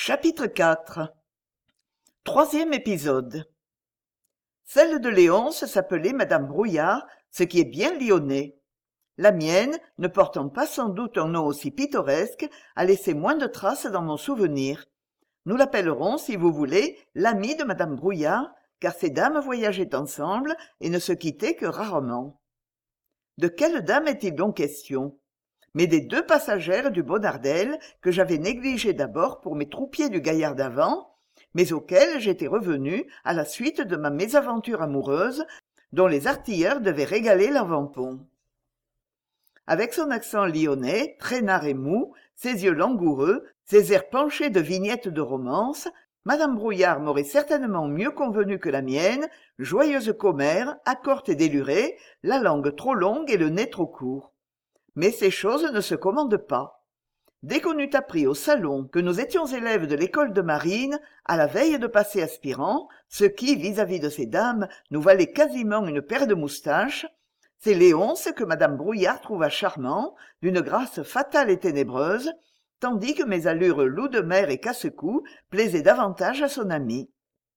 Chapitre 4. Troisième épisode. Celle de Léonce s'appelait Madame Brouillard, ce qui est bien lyonnais. La mienne, ne portant pas sans doute un nom aussi pittoresque, a laissé moins de traces dans mon souvenir. Nous l'appellerons, si vous voulez, l'amie de Madame Brouillard, car ces dames voyageaient ensemble et ne se quittaient que rarement. De quelle dame est-il donc question ? Mais des deux passagères du Bonardel que j'avais négligées d'abord pour mes troupiers du Gaillard d'Avant, mais auxquelles j'étais revenu à la suite de ma mésaventure amoureuse, dont les artilleurs devaient régaler l'avant-pont. Avec son accent lyonnais, traînard et mou, ses yeux langoureux, ses airs penchés de vignettes de romance, Madame Brouillard m'aurait certainement mieux convenu que la mienne, joyeuse commère, accorte et délurée, la langue trop longue et le nez trop court. Mais ces choses ne se commandent pas. Dès qu'on eut appris au salon que nous étions élèves de l'école de marine, à la veille de passer aspirants, ce qui, vis-à-vis de ces dames, nous valait quasiment une paire de moustaches, c'est Léonce que Madame Brouillard trouva charmant, d'une grâce fatale et ténébreuse, tandis que mes allures loup de mer et casse-cou plaisaient davantage à son amie.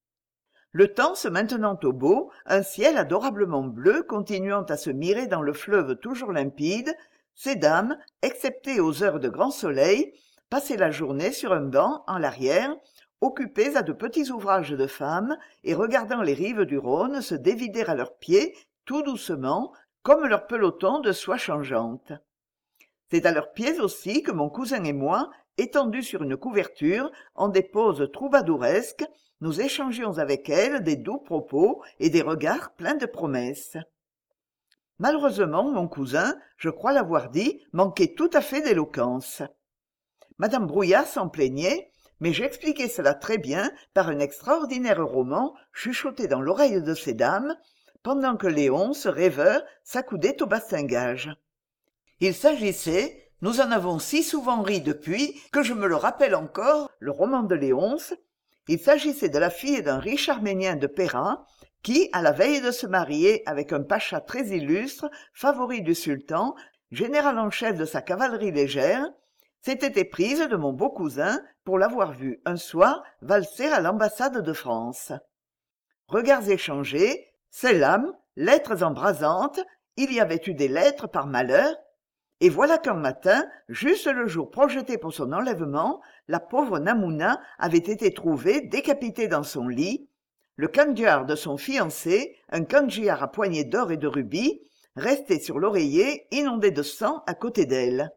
Le temps se maintenant au beau, un ciel adorablement bleu continuant à se mirer dans le fleuve toujours limpide, ces dames, excepté aux heures de grand soleil, passaient la journée sur un banc en l'arrière, occupées à de petits ouvrages de femmes et regardant les rives du Rhône se dévider à leurs pieds, tout doucement, comme leur peloton de soie changeante. C'est à leurs pieds aussi que mon cousin et moi, étendus sur une couverture, en des poses troubadouresques, nous échangions avec elles des doux propos et des regards pleins de promesses. Malheureusement, mon cousin, je crois l'avoir dit, manquait tout à fait d'éloquence. Madame Brouillard s'en plaignait, mais j'expliquais cela très bien par un extraordinaire roman chuchoté dans l'oreille de ces dames, pendant que Léonce, rêveur, s'accoudait au bastingage. Il s'agissait, nous en avons si souvent ri depuis que je me le rappelle encore, le roman de Léonce, il s'agissait de la fille d'un riche arménien de Péra, qui, à la veille de se marier avec un pacha très illustre, favori du sultan, général en chef de sa cavalerie légère, s'était éprise de mon beau cousin pour l'avoir vu un soir valser à l'ambassade de France. Regards échangés, selam, lettres embrasantes, il y avait eu des lettres par malheur, et voilà qu'un matin, juste le jour projeté pour son enlèvement, la pauvre Namouna avait été trouvée décapitée dans son lit, le kandjiar de son fiancé, un kandjiar à poignée d'or et de rubis, resté sur l'oreiller inondé de sang à côté d'elle.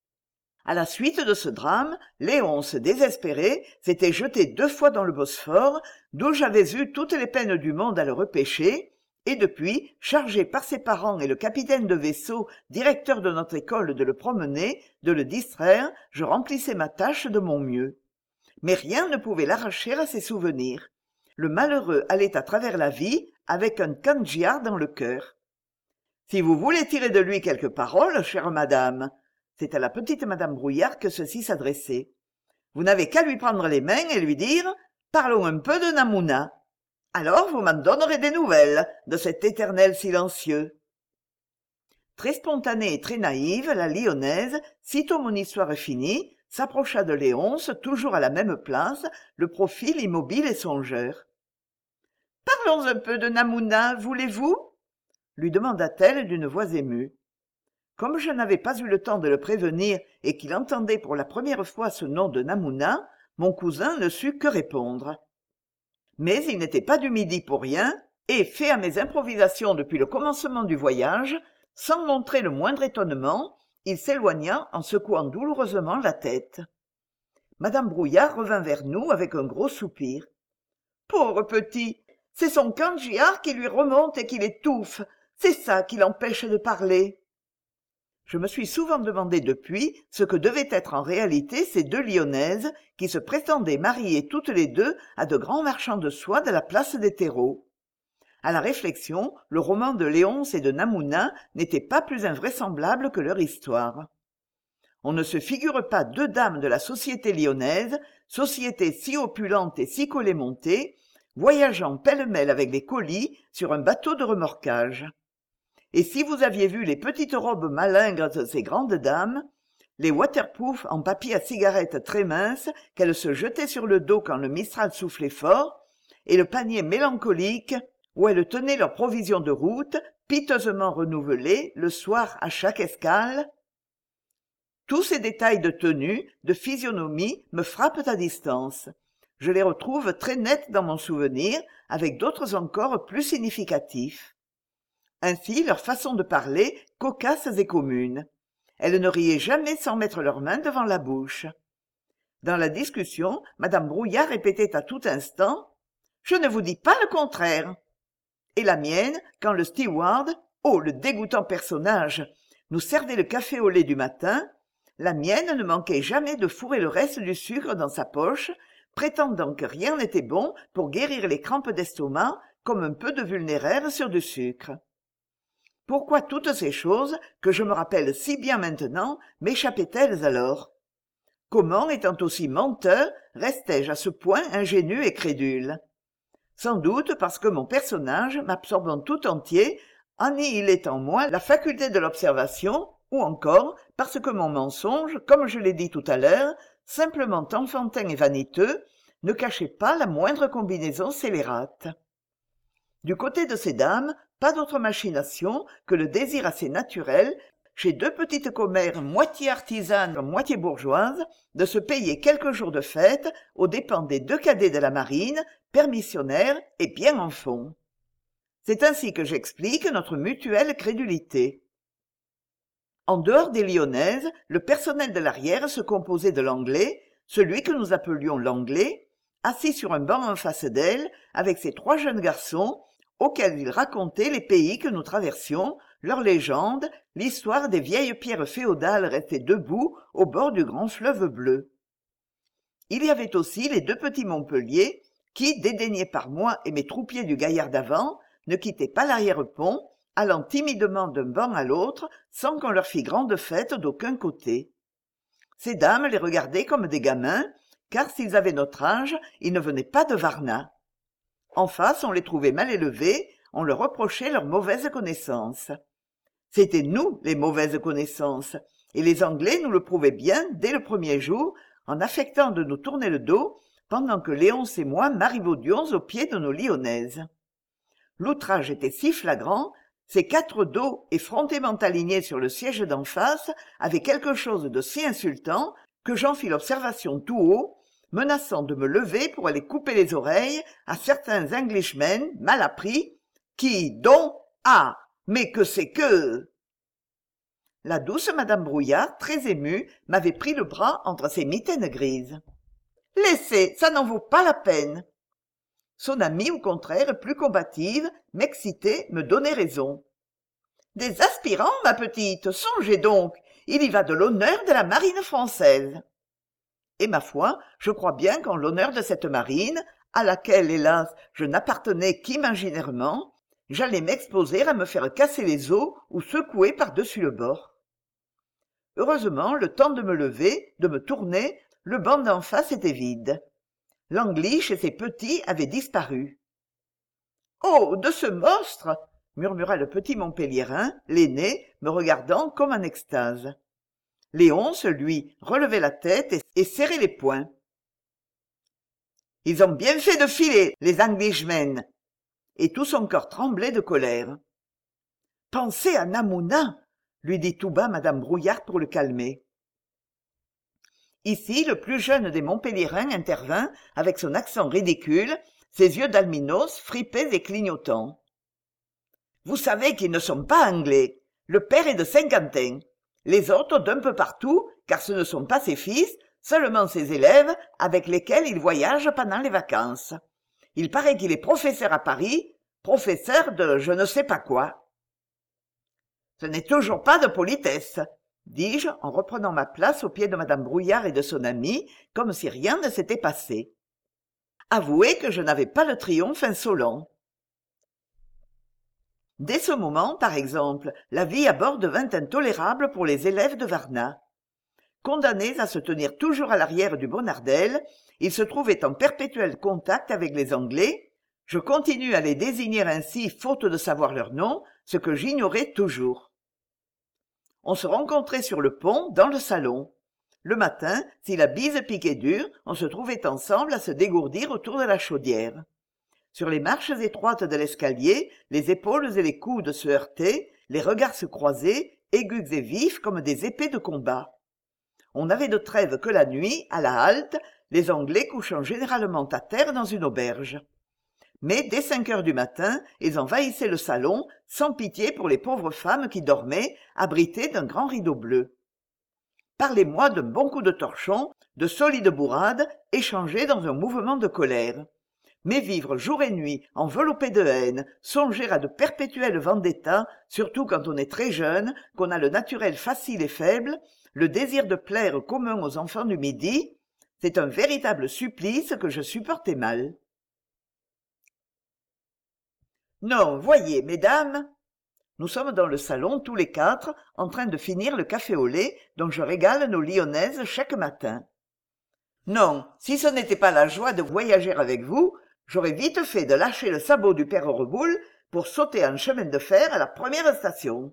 À la suite de ce drame, Léonce, désespérée, s'était jetée 2 fois dans le Bosphore, d'où j'avais eu toutes les peines du monde à le repêcher, et depuis, chargé par ses parents et le capitaine de vaisseau, directeur de notre école, de le promener, de le distraire, je remplissais ma tâche de mon mieux. Mais rien ne pouvait l'arracher à ses souvenirs. Le malheureux allait à travers la vie avec un kandjiar dans le cœur. Si vous voulez tirer de lui quelques paroles, chère madame, c'est à la petite Madame Brouillard que ceci s'adressait. Vous n'avez qu'à lui prendre les mains et lui dire « Parlons un peu de Namouna ». Alors vous m'en donnerez des nouvelles de cet éternel silencieux. Très spontanée et très naïve, la lyonnaise, sitôt mon histoire finie, s'approcha de Léonce, toujours à la même place, le profil immobile et songeur. « Parlons un peu de Namouna, voulez-vous » lui demanda-t-elle d'une voix émue. Comme je n'avais pas eu le temps de le prévenir et qu'il entendait pour la première fois ce nom de Namouna, mon cousin ne sut que répondre. Mais il n'était pas du midi pour rien, et, fait à mes improvisations depuis le commencement du voyage, sans montrer le moindre étonnement, il s'éloigna en secouant douloureusement la tête. Madame Brouillard revint vers nous avec un gros soupir. « Pauvre petit, c'est son kandjiar qui lui remonte et qui l'étouffe, c'est ça qui l'empêche de parler. » Je me suis souvent demandé depuis ce que devaient être en réalité ces 2 Lyonnaises qui se prétendaient mariées toutes les 2 à de grands marchands de soie de la place des terreaux. À la réflexion, le roman de Léonce et de Namouna n'était pas plus invraisemblable que leur histoire. On ne se figure pas 2 dames de la société lyonnaise, société si opulente et si collémontée, voyageant pêle-mêle avec des colis sur un bateau de remorquage. Et si vous aviez vu les petites robes malingres de ces grandes dames, les waterproof en papier à cigarette très mince qu'elle se jetait sur le dos quand le mistral soufflait fort, et le panier mélancolique où elles tenaient leurs provisions de route, piteusement renouvelées le soir à chaque escale. Tous ces détails de tenue, de physionomie me frappent à distance. Je les retrouve très nets dans mon souvenir, avec d'autres encore plus significatifs. Ainsi leur façon de parler, cocasses et communes. Elles ne riaient jamais sans mettre leurs mains devant la bouche. Dans la discussion, madame Brouillard répétait à tout instant « Je ne vous dis pas le contraire !» Et la mienne, quand le steward, oh le dégoûtant personnage, nous servait le café au lait du matin, la mienne ne manquait jamais de fourrer le reste du sucre dans sa poche, prétendant que rien n'était bon pour guérir les crampes d'estomac, comme un peu de vulnéraire sur du sucre. Pourquoi toutes ces choses, que je me rappelle si bien maintenant, m'échappaient-elles alors? Comment, étant aussi menteur, restais-je à ce point ingénu et crédule? Sans doute parce que mon personnage, m'absorbant tout entier, annihilait en moi la faculté de l'observation, ou encore parce que mon mensonge, comme je l'ai dit tout à l'heure, simplement enfantin et vaniteux, ne cachait pas la moindre combinaison scélérate. Du côté de ces dames, pas d'autre machination que le désir assez naturel, chez deux petites commères moitié artisanes, moitié bourgeoises, de se payer quelques jours de fête aux dépens des deux cadets de la marine, permissionnaires et bien en fond. C'est ainsi que j'explique notre mutuelle crédulité. En dehors des Lyonnaises, le personnel de l'arrière se composait de l'anglais, celui que nous appelions l'anglais, assis sur un banc en face d'elle, avec ses trois jeunes garçons, auxquels il racontait les pays que nous traversions, leurs légendes, l'histoire des vieilles pierres féodales restées debout au bord du grand fleuve bleu. Il y avait aussi les deux petits Montpellier, qui, dédaignés par moi et mes troupiers du gaillard d'avant, ne quittaient pas l'arrière-pont, allant timidement d'un banc à l'autre, sans qu'on leur fît grande fête d'aucun côté. Ces dames les regardaient comme des gamins, car s'ils avaient notre âge, ils ne venaient pas de Varna. En face, on les trouvait mal élevés, on leur reprochait leur mauvaise connaissance. C'étaient nous, les mauvaises connaissances, et les Anglais nous le prouvaient bien dès le premier jour, en affectant de nous tourner le dos, pendant que Léonce et moi marivaudions aux pieds de nos Lyonnaises. L'outrage était si flagrant, ces quatre dos effrontément alignés sur le siège d'en face avaient quelque chose de si insultant que j'en fis l'observation tout haut, menaçant de me lever pour aller couper les oreilles à certains Englishmen mal appris, qui, dont, ah, mais que c'est que... La douce madame Brouillard, très émue, m'avait pris le bras entre ses mitaines grises. « Laissez, ça n'en vaut pas la peine !» Son amie, au contraire, plus combative, m'excitait, me donnait raison. « Des aspirants, ma petite, songez donc, il y va de l'honneur de la marine française !» Et ma foi, je crois bien qu'en l'honneur de cette marine, à laquelle, hélas, je n'appartenais qu'imaginairement, j'allais m'exposer à me faire casser les os ou secouer par-dessus le bord. Heureusement, le temps de me lever, de me tourner, le banc d'en face était vide. L'Anglish et ses petits avaient disparu. « Oh, de ce monstre !» murmura le petit Montpelliérain, l'aîné, me regardant comme en extase. Léonce, lui, relevait la tête et serrait les poings. « Ils ont bien fait de filer, les Englishmen !» Et tout son corps tremblait de colère. « Pensez à Namouna !» lui dit tout bas madame Brouillard pour le calmer. Ici, le plus jeune des Montpelliérains intervint avec son accent ridicule, ses yeux d'albinos fripés et clignotants. « Vous savez qu'ils ne sont pas anglais. Le père est de Saint-Quentin. Les autres d'un peu partout, car ce ne sont pas ses fils, seulement ses élèves avec lesquels il voyage pendant les vacances. Il paraît qu'il est professeur à Paris, professeur de je ne sais pas quoi. » « Ce n'est toujours pas de politesse, » dis-je en reprenant ma place aux pieds de madame Brouillard et de son amie, comme si rien ne s'était passé. Avouez que je n'avais pas le triomphe insolent. Dès ce moment, par exemple, la vie à bord devint intolérable pour les élèves de Varna. Condamnés à se tenir toujours à l'arrière du Bonardel, ils se trouvaient en perpétuel contact avec les Anglais. Je continue à les désigner ainsi faute de savoir leur nom, ce que j'ignorais toujours. On se rencontrait sur le pont, dans le salon. Le matin, si la bise piquait dur, on se trouvait ensemble à se dégourdir autour de la chaudière. Sur les marches étroites de l'escalier, les épaules et les coudes se heurtaient, les regards se croisaient, aigus et vifs comme des épées de combat. On n'avait de trêve que la nuit, à la halte, les Anglais couchant généralement à terre dans une auberge. Mais dès 5 heures du matin, ils envahissaient le salon, sans pitié pour les pauvres femmes qui dormaient, abritées d'un grand rideau bleu. Parlez-moi d'un bon coup de torchon, de solides bourrades, échangées dans un mouvement de colère. Mais vivre jour et nuit, enveloppé de haine, songer à de perpétuelles vendettas, surtout quand on est très jeune, qu'on a le naturel facile et faible, le désir de plaire commun aux enfants du Midi, c'est un véritable supplice que je supportais mal. Non, voyez, mesdames, nous sommes dans le salon tous les quatre, en train de finir le café au lait dont je régale nos Lyonnaises chaque matin. Non, si ce n'était pas la joie de voyager avec vous, j'aurais vite fait de lâcher le sabot du père Reboul pour sauter en chemin de fer à la première station.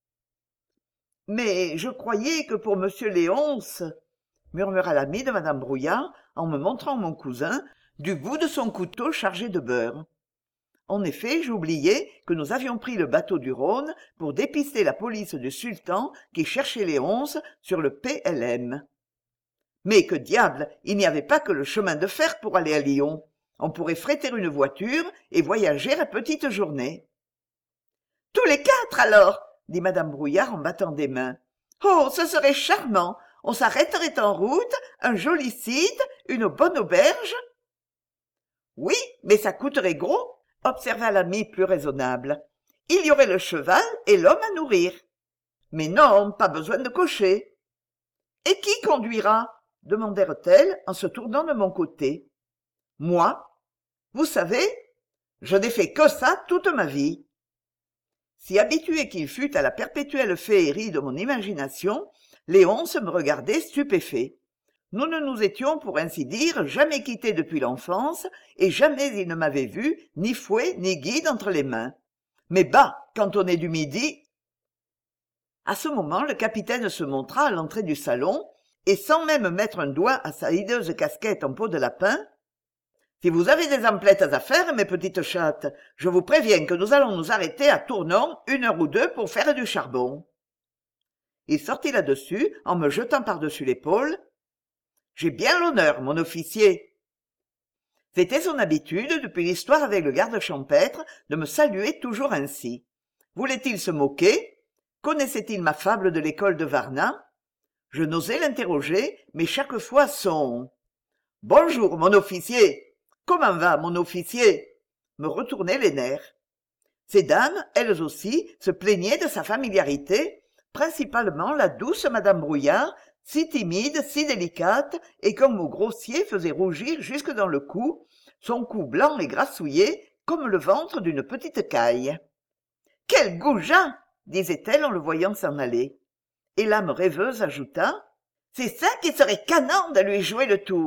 Mais je croyais que pour monsieur Léonce, murmura l'ami de madame Brouillard en me montrant mon cousin du bout de son couteau chargé de beurre. En effet, j'oubliais que nous avions pris le bateau du Rhône pour dépister la police du sultan qui cherchait Léonce sur le PLM. Mais que diable, il n'y avait pas que le chemin de fer pour aller à Lyon. On pourrait fréter une voiture et voyager à petite journée. « Tous les quatre, alors !» dit madame Brouillard en battant des mains. « Oh, ce serait charmant. On s'arrêterait en route, un joli site, une bonne auberge. »« Oui, mais ça coûterait gros, » observa l'ami plus raisonnable. « Il y aurait le cheval et l'homme à nourrir. »« Mais non, pas besoin de cocher. »« Et qui conduira ?» demandèrent-elles en se tournant de mon côté. « Moi. Vous savez, je n'ai fait que ça toute ma vie. » Si habitué qu'il fût à la perpétuelle féerie de mon imagination, Léonce me regardait stupéfait. Nous ne nous étions, pour ainsi dire, jamais quittés depuis l'enfance, et jamais il ne m'avait vu, ni fouet, ni guide entre les mains. Mais bah, quand on est du Midi... À ce moment, le capitaine se montra à l'entrée du salon, et sans même mettre un doigt à sa hideuse casquette en peau de lapin, « Si vous avez des emplettes à faire, mes petites chattes, je vous préviens que nous allons nous arrêter à Tournon 1 heure ou 2 pour faire du charbon. » Il sortit là-dessus, en me jetant par-dessus l'épaule. « J'ai bien l'honneur, mon officier. » C'était son habitude, depuis l'histoire avec le garde champêtre, de me saluer toujours ainsi. Voulait-il se moquer? Connaissait-il ma fable de l'école de Varna? Je n'osais l'interroger, mais chaque fois son « Bonjour, mon officier. Comment va, mon officier ?» me retournait les nerfs. Ces dames, elles aussi, se plaignaient de sa familiarité, principalement la douce madame Brouillard, si timide, si délicate, et qu'un mot grossier faisait rougir jusque dans le cou, son cou blanc et grassouillé comme le ventre d'une petite caille. « Quel goujat !» disait-elle en le voyant s'en aller. Et l'âme rêveuse ajouta « C'est ça qui serait canant de lui jouer le tour !»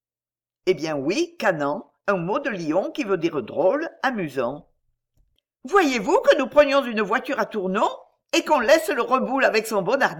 Eh bien oui, canant, un mot de Lyon qui veut dire drôle, amusant. « Voyez-vous que nous prenions une voiture à Tournon et qu'on laisse le Reboul avec son Bonnardel ?»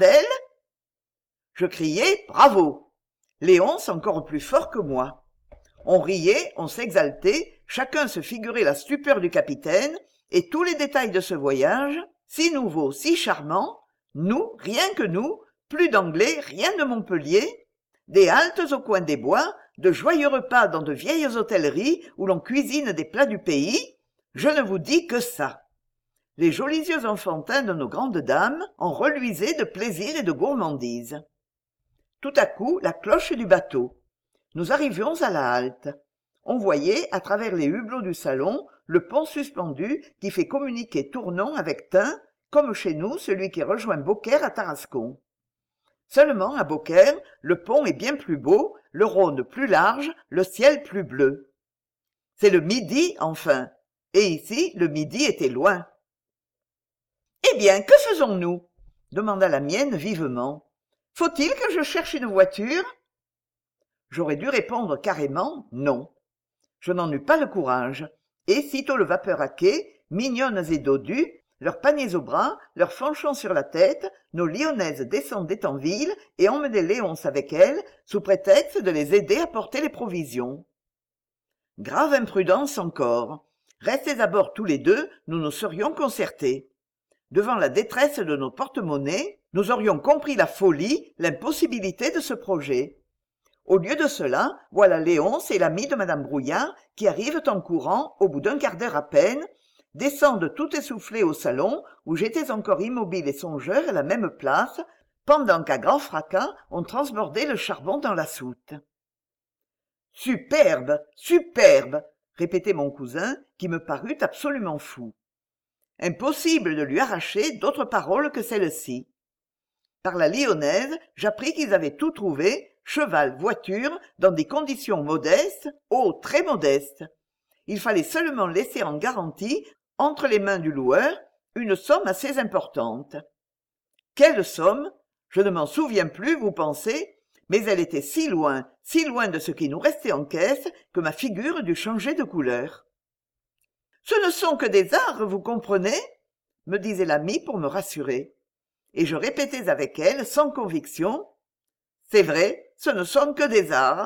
Je criai « Bravo !» Léonce encore plus fort que moi. On riait, on s'exaltait, chacun se figurait la stupeur du capitaine, et tous les détails de ce voyage, si nouveau, si charmant, nous, rien que nous, plus d'Anglais, rien de Montpellier, des haltes au coin des bois, de joyeux repas dans de vieilles hôtelleries où l'on cuisine des plats du pays, je ne vous dis que ça. Les jolis yeux enfantins de nos grandes dames en reluisaient de plaisir et de gourmandise. Tout à coup, la cloche du bateau. Nous arrivions à la halte. On voyait, à travers les hublots du salon, le pont suspendu qui fait communiquer Tournon avec Tain, comme chez nous celui qui rejoint Beaucaire à Tarascon. Seulement, à Beaucaire, le pont est bien plus beau, le Rhône plus large, le ciel plus bleu. C'est le Midi, enfin. Et ici, le Midi était loin. « Eh bien, que faisons-nous » demanda la mienne vivement. « Faut-il que je cherche une voiture ?» J'aurais dû répondre carrément non. Je n'en eus pas le courage, et sitôt le vapeur à quai, mignonnes et dodues, leurs paniers au bras, leurs fanchons sur la tête, nos lyonnaises descendaient en ville et emmenaient Léonce avec elles, sous prétexte de les aider à porter les provisions. Grave imprudence encore. Restés à bord tous les deux, nous nous serions concertés. Devant la détresse de nos porte-monnaies, nous aurions compris la folie, l'impossibilité de ce projet. Au lieu de cela, voilà Léonce et l'ami de madame Brouillard qui arrivent en courant, au bout d'un quart d'heure à peine, descendent tout essoufflés au salon où j'étais encore immobile et songeur à la même place, pendant qu'à grand fracas on transbordait le charbon dans la soute. « Superbe, superbe !» répétait mon cousin, qui me parut absolument fou. Impossible de lui arracher d'autres paroles que celles-ci. Par la lyonnaise, j'appris qu'ils avaient tout trouvé, cheval, voiture, dans des conditions modestes, oh, très modestes. Il fallait seulement laisser en garantie, entre les mains du loueur, une somme assez importante. Quelle somme? Je ne m'en souviens plus, vous pensez, mais elle était si loin de ce qui nous restait en caisse, que ma figure dut changer de couleur. « Ce ne sont que des arts, vous comprenez ?» me disait l'amie pour me rassurer. Et je répétais avec elle, sans conviction, « C'est vrai, ce ne sont que des arts. »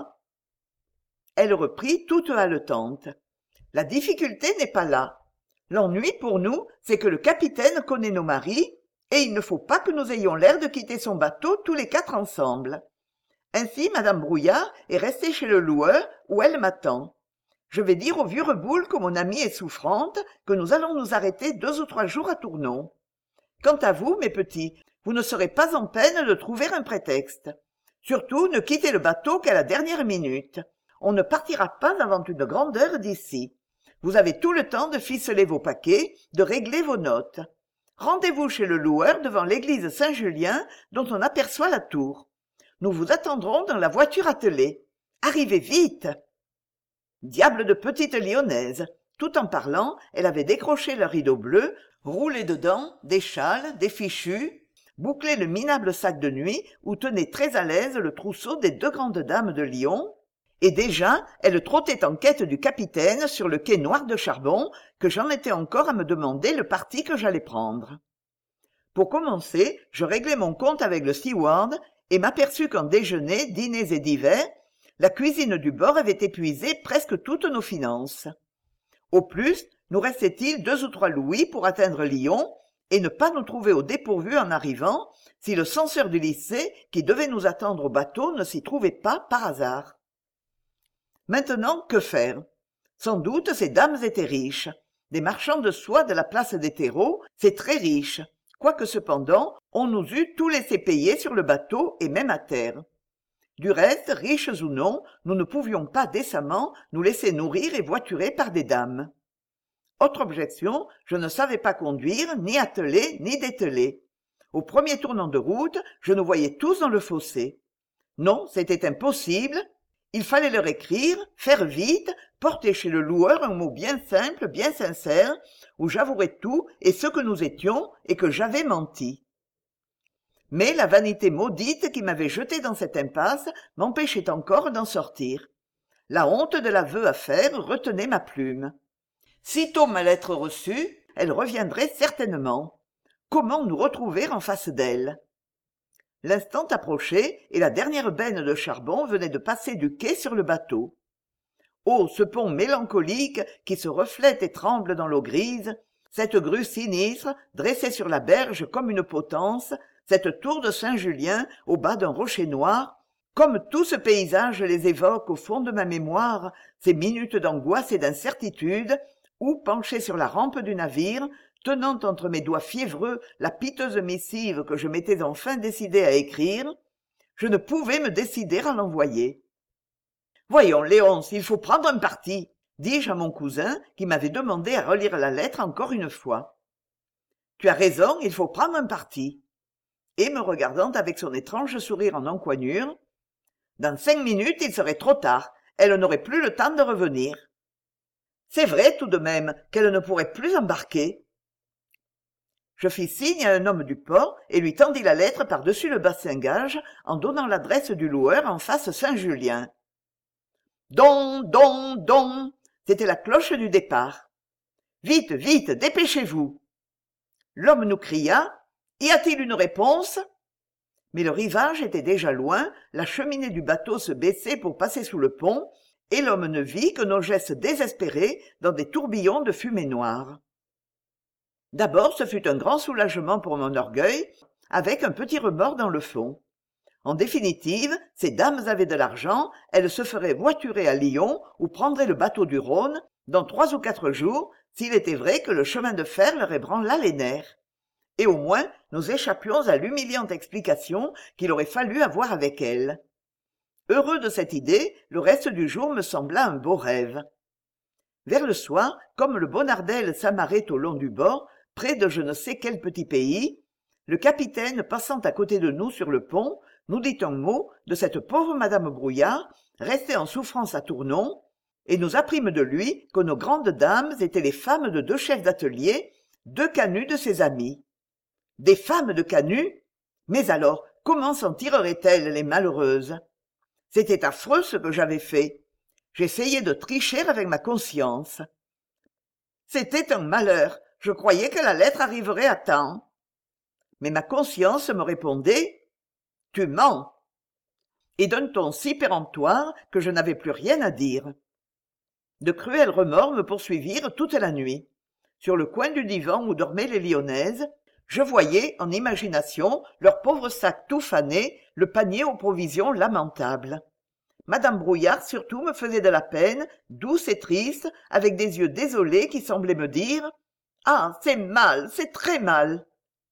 Elle reprit toute haletante. « La difficulté n'est pas là. L'ennui pour nous, c'est que le capitaine connaît nos maris, et il ne faut pas que nous ayons l'air de quitter son bateau tous les quatre ensemble. Ainsi, madame Brouillard est restée chez le loueur, où elle m'attend. Je vais dire au vieux Reboul que mon amie est souffrante, que nous allons nous arrêter 2 ou 3 jours à Tournon. Quant à vous, mes petits, vous ne serez pas en peine de trouver un prétexte. Surtout, ne quittez le bateau qu'à la dernière minute. On ne partira pas avant une grande heure d'ici. Vous avez tout le temps de ficeler vos paquets, de régler vos notes. Rendez-vous chez le loueur devant l'église Saint-Julien, dont on aperçoit la tour. Nous vous attendrons dans la voiture attelée. Arrivez vite !» Diable de petite lyonnaise! Tout en parlant, elle avait décroché le rideau bleu, roulé dedans des châles, des fichus, bouclé le minable sac de nuit où tenait très à l'aise le trousseau des 2 grandes dames de Lyon, et déjà elle trottait en quête du capitaine sur le quai noir de charbon, que j'en étais encore à me demander le parti que j'allais prendre. Pour commencer, je réglai mon compte avec le steward et m'aperçus qu'en déjeuners, dîners et divers, la cuisine du bord avait épuisé presque toutes nos finances. Au plus, nous restait-il 2 ou 3 louis pour atteindre Lyon et ne pas nous trouver au dépourvu en arrivant, si le censeur du lycée qui devait nous attendre au bateau ne s'y trouvait pas par hasard. Maintenant, que faire? Sans doute ces dames étaient riches. Des marchands de soie de la place des terreaux, c'est très riche, quoique cependant on nous eût tout laissé payer sur le bateau et même à terre. Du reste, riches ou non, nous ne pouvions pas décemment nous laisser nourrir et voiturer par des dames. Autre objection, je ne savais pas conduire, ni atteler, ni dételer. Au premier tournant de route, je nous voyais tous dans le fossé. Non, c'était impossible. Il fallait leur écrire, faire vite, porter chez le loueur un mot bien simple, bien sincère, où j'avouerais tout et ce que nous étions et que j'avais menti. Mais la vanité maudite qui m'avait jeté dans cette impasse m'empêchait encore d'en sortir. La honte de l'aveu à faire retenait ma plume. Sitôt ma lettre reçue, elle reviendrait certainement. Comment nous retrouver en face d'elle? L'instant approchait et la dernière benne de charbon venait de passer du quai sur le bateau. Oh, ce pont mélancolique qui se reflète et tremble dans l'eau grise, cette grue sinistre dressée sur la berge comme une potence, cette tour de Saint-Julien au bas d'un rocher noir, comme tout ce paysage les évoque au fond de ma mémoire, ces minutes d'angoisse et d'incertitude, où, penché sur la rampe du navire, tenant entre mes doigts fiévreux la piteuse missive que je m'étais enfin décidé à écrire, je ne pouvais me décider à l'envoyer. « Voyons, Léonce, il faut prendre un parti, » dis-je à mon cousin, qui m'avait demandé à relire la lettre encore une fois. « Tu as raison, il faut prendre un parti. » Et me regardant avec son étrange sourire en encoignure, « Dans 5 minutes, il serait trop tard, elle n'aurait plus le temps de revenir. » C'est vrai tout de même qu'elle ne pourrait plus embarquer. Je fis signe à un homme du port et lui tendis la lettre par-dessus le bastingage en donnant l'adresse du loueur en face Saint-Julien. Don, don, don, c'était la cloche du départ. Vite, vite, dépêchez-vous. L'homme nous cria: « Y a-t-il une réponse ?» Mais le rivage était déjà loin, la cheminée du bateau se baissait pour passer sous le pont, et l'homme ne vit que nos gestes désespérés dans des tourbillons de fumée noire. D'abord, ce fut un grand soulagement pour mon orgueil, avec un petit remords dans le fond. En définitive, ces dames avaient de l'argent, elles se feraient voiturer à Lyon ou prendraient le bateau du Rhône dans 3 ou 4 jours, s'il était vrai que le chemin de fer leur ébranlât les nerfs. Et au moins, nous échappions à l'humiliante explication qu'il aurait fallu avoir avec elles. Heureux de cette idée, le reste du jour me sembla un beau rêve. Vers le soir, comme le Bonardel s'amarrait au long du bord, près de je ne sais quel petit pays, le capitaine passant à côté de nous sur le pont, nous dit un mot de cette pauvre madame Brouillard, restée en souffrance à Tournon, et nous apprîmes de lui que nos grandes dames étaient les femmes de 2 chefs d'atelier, 2 canuts de ses amis. Des femmes de canut? Mais alors, comment s'en tireraient-elles, les malheureuses? C'était affreux ce que j'avais fait. J'essayais de tricher avec ma conscience. C'était un malheur. Je croyais que la lettre arriverait à temps. Mais ma conscience me répondait: « Tu mens !» et d'un ton si péremptoire que je n'avais plus rien à dire. De cruels remords me poursuivirent toute la nuit. Sur le coin du divan où dormaient les Lyonnaises, je voyais, en imagination, leurs pauvres sacs tout fanés, le panier aux provisions lamentables. Madame Brouillard surtout me faisait de la peine, douce et triste, avec des yeux désolés qui semblaient me dire: « Ah, c'est mal, c'est très mal !»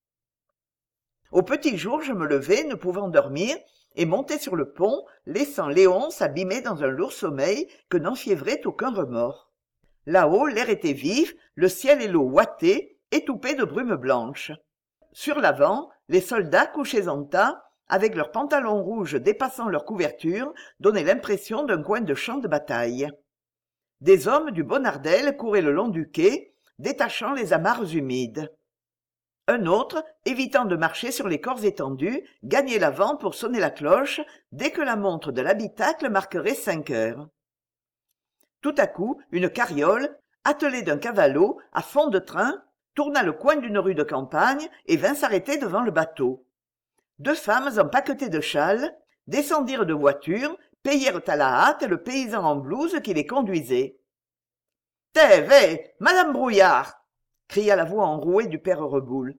Au petit jour, je me levai, ne pouvant dormir, et montai sur le pont, laissant Léonce abîmée dans un lourd sommeil que n'enfiévrait aucun remords. Là-haut, l'air était vif, le ciel et l'eau ouataient, étoupés de brume blanche. Sur l'avant, les soldats couchés en tas, avec leurs pantalons rouges dépassant leur couverture, donnaient l'impression d'un coin de champ de bataille. Des hommes du Bonardel couraient le long du quai, détachant les amarres humides. Un autre, évitant de marcher sur les corps étendus, gagnait l'avant pour sonner la cloche dès que la montre de l'habitacle marquerait 5 heures. Tout à coup, une carriole, attelée d'un cavalot, à fond de train, tourna le coin d'une rue de campagne et vint s'arrêter devant le bateau. 2 femmes empaquetées de châles descendirent de voiture, payèrent à la hâte le paysan en blouse qui les conduisait. « Tévé, madame Brouillard !» cria la voix enrouée du père Reboul.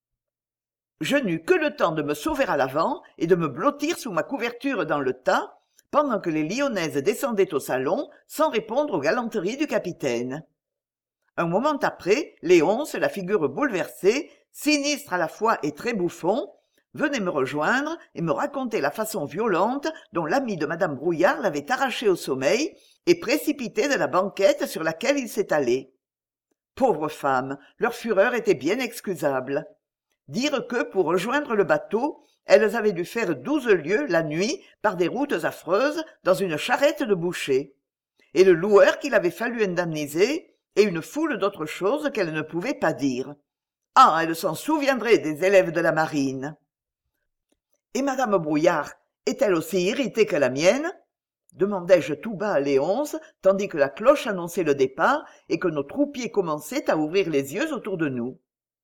Je n'eus que le temps de me sauver à l'avant et de me blottir sous ma couverture dans le tas, pendant que les Lyonnaises descendaient au salon sans répondre aux galanteries du capitaine. Un moment après, Léonce, la figure bouleversée, sinistre à la fois et très bouffon, venait me rejoindre et me raconter la façon violente dont l'ami de madame Brouillard l'avait arraché au sommeil et précipité de la banquette sur laquelle il s'étalait. Pauvres femmes, leur fureur était bien excusable. Dire que, pour rejoindre le bateau, elles avaient dû faire 12 lieues la nuit par des routes affreuses dans une charrette de boucher, et le loueur qu'il avait fallu indemniser, et une foule d'autres choses qu'elles ne pouvaient pas dire. Ah, elles s'en souviendraient des élèves de la marine. Et madame Brouillard est-elle aussi irritée que la mienne? Demandai-je tout bas à Léonce, tandis que la cloche annonçait le départ et que nos troupiers commençaient à ouvrir les yeux autour de nous.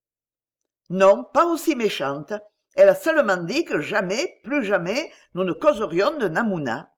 Non, pas aussi méchante. Elle a seulement dit que jamais, plus jamais, nous ne causerions de Namouna.